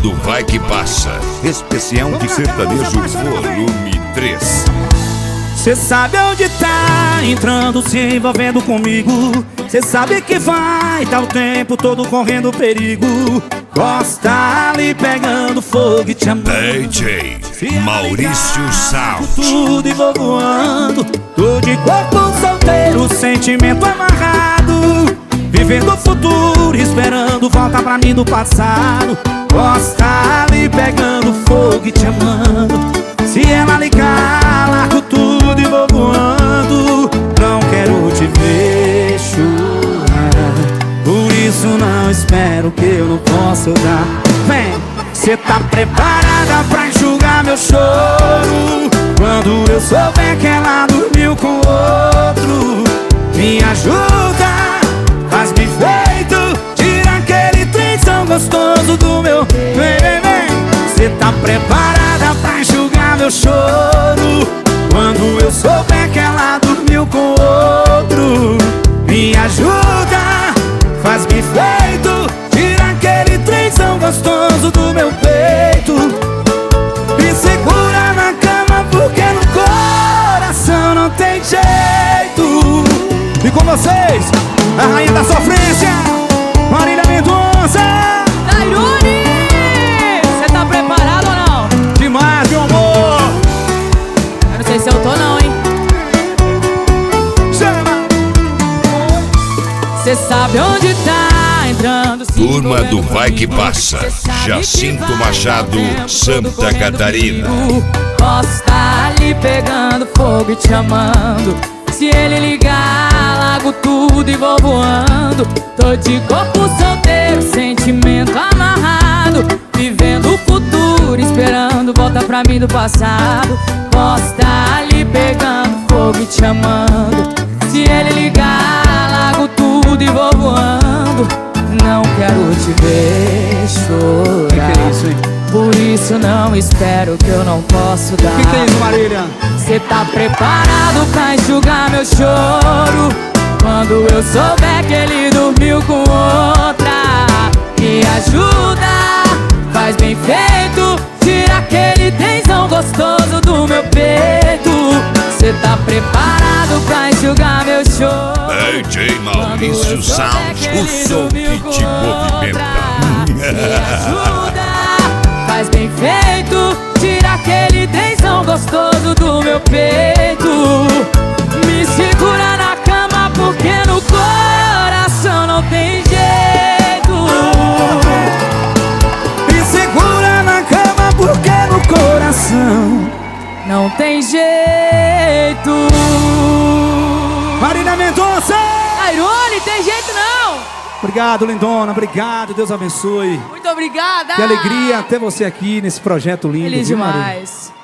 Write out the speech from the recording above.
do Vai Que Passa. Especial de sertanejo volume 3. Cê sabe onde tá entrando, se envolvendo comigo. Cê sabe que vai tá o tempo todo correndo perigo. Gosta ali pegando fogo e te amando. DJ Maurício Sound. Tudo e vou voando. Tô de corpo solteiro, sentimento amarrado. Vivendo o futuro, esperando volta pra mim do passado. Gosta ali pegando fogo e te amando. Se ela ligar, largo tudo e vou voando. Não quero te ver chorar, por isso não espero que eu não possa dar. Vem, cê tá preparada pra enxugar meu choro? Quando eu souber que ela dormiu com outro, me ajuda, faz-me feito, tira aquele trenzão gostoso do meu. Vem, vem, vem. Cê tá preparada pra enxugar meu choro? Quando eu souber que ela dormiu com outro, me ajuda, faz-me feito, tira aquele trenzão gostoso do meu peito. Me segura na cama porque no coração não tem jeito. E com vocês, a rainha da sofrência, Marília Mendonça. Tairone, cê tá preparado ou não? Demais, meu amor. Eu não sei se eu tô não, hein? Chama. Cê sabe onde tá entrando, se Turma do envolvendo Vai Que comigo. Passa. Cê sabe Jacinto que vai Machado, tá o tempo todo Santa correndo Catarina. perigo. Posso tá ali pegando fogo e te amando. Se ele ligar, largo tudo e vou voando. Tô de corpo solteiro, sentimento amarrado. Vivendo o futuro, esperando volta pra mim do passado. Posso tá ali pegando fogo e te amando. Se ele ligar, largo tudo e vou voando. Não quero te ver chorar, Que é isso, hein? por isso não espero que eu não posso dar. Que é isso, Marília? Cê tá preparado pra enxugar meu choro? Quando eu souber que ele dormiu com outra, me ajuda, faz bem feito, tira aquele tensão gostoso do meu peito. Cê tá preparado pra enxugar meu choro? DJ Maurício Sound, o som que te movimenta. Me ajuda, faz bem feito, tira aquele tensão gostoso do meu peito. Me segura na cama porque no coração não tem jeito. Me segura na cama porque no coração Não tem jeito. Marília Mendonça. Tairone, tem jeito não. Obrigado, lindona, obrigado, Deus abençoe. Muito obrigada. Que alegria ter você aqui nesse projeto lindo. Feliz viu, Marília? demais.